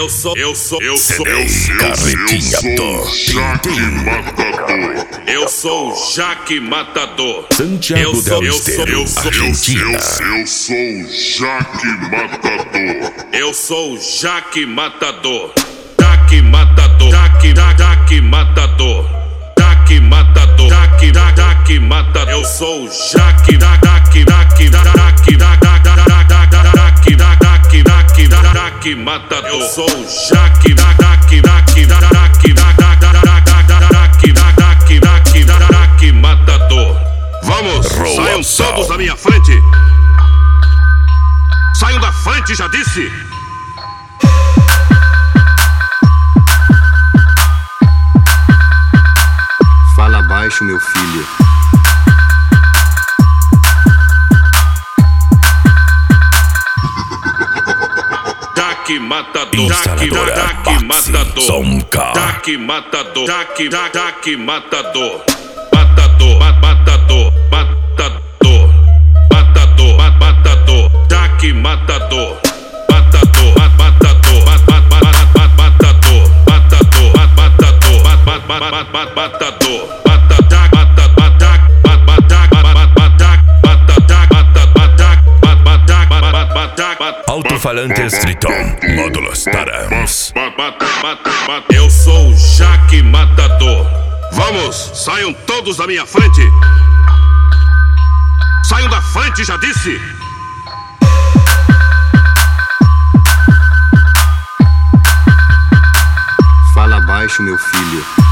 Carretinha do Jaque Matador. Eu sou o Jaque Matador. Santiago del Estero, Argentina. Eu sou o Jaque Matador. Eu sou o Jaque Matador. Jaque Matador. Jaque Matador. Jaque Matador. Jaque Matador. Eu sou o Jaque Jaque Matador. Eu sou o Jaque Matador. Vamos, saiam todos da minha frente. Saiam da frente, já disse. Fala baixo, meu filho. Jaque Matador. Instaladora Jaque Maxi Matador. Sonka. Jaque Matador. Jaque Matador. Matador. Jaque Matador. Alto-falantes Triton, módulos Tarams. Eu sou o Jaque Matador. Vamos, saiam todos da minha frente. Saiam da frente, já disse. Fala baixo, meu filho.